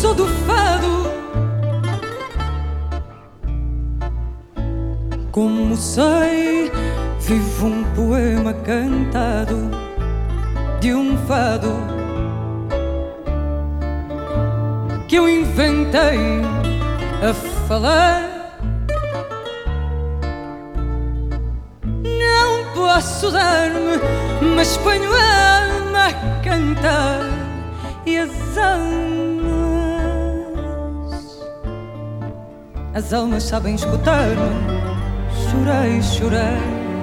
sou do fado. Como sei, vivo um poema cantado de um fado que eu inventei a falar. Não posso dar-me, mas ponho a alma a cantar. E as almas sabem escutar-me. Chorei, chorei,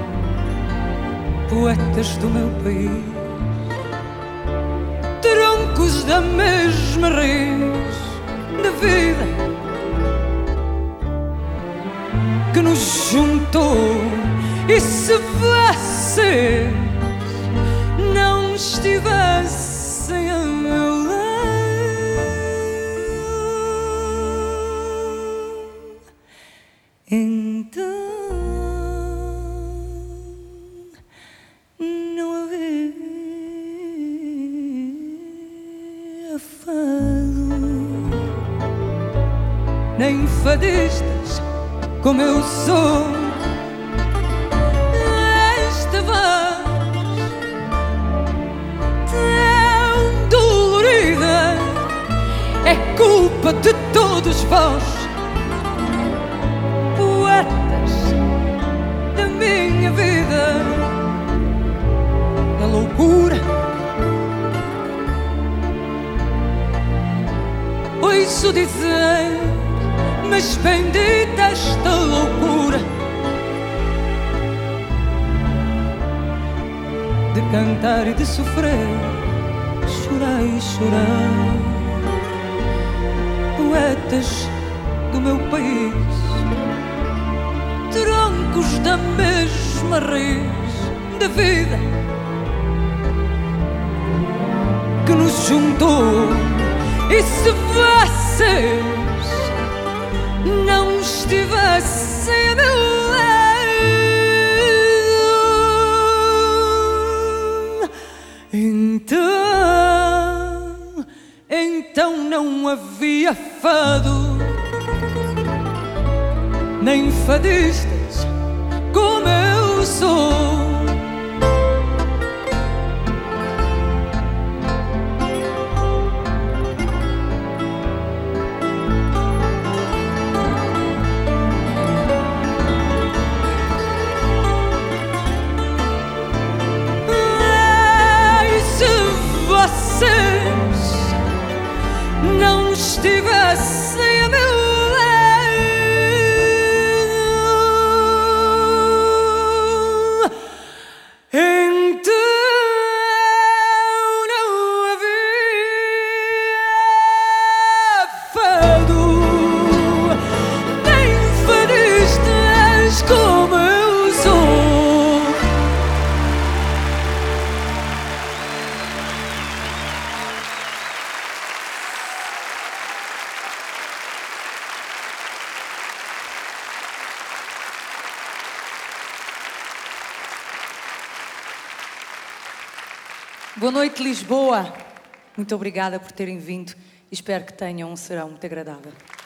poetas do meu país, troncos da mesma raiz da vida que nos juntou. E se vocês não estivessem a meu lado, então não havia fado, nem fadistas como eu sou. Esta voz tão dolorida é culpa de todos vós, poetas da minha vida. A loucura ouço dizer, mas bendita esta loucura de cantar e de sofrer. Chorai, chorai, poetas do meu país, troncos da mesma raiz da vida que nos juntou. E se vocês não estivessem a meu lado, então não havia fado, nem fadistas como eu sou. Vocês não estivessem a meu lado, então não havia fado, nem fadistas como eu sou. Boa noite, Lisboa. Muito obrigada por terem vindo e espero que tenham um serão muito agradável.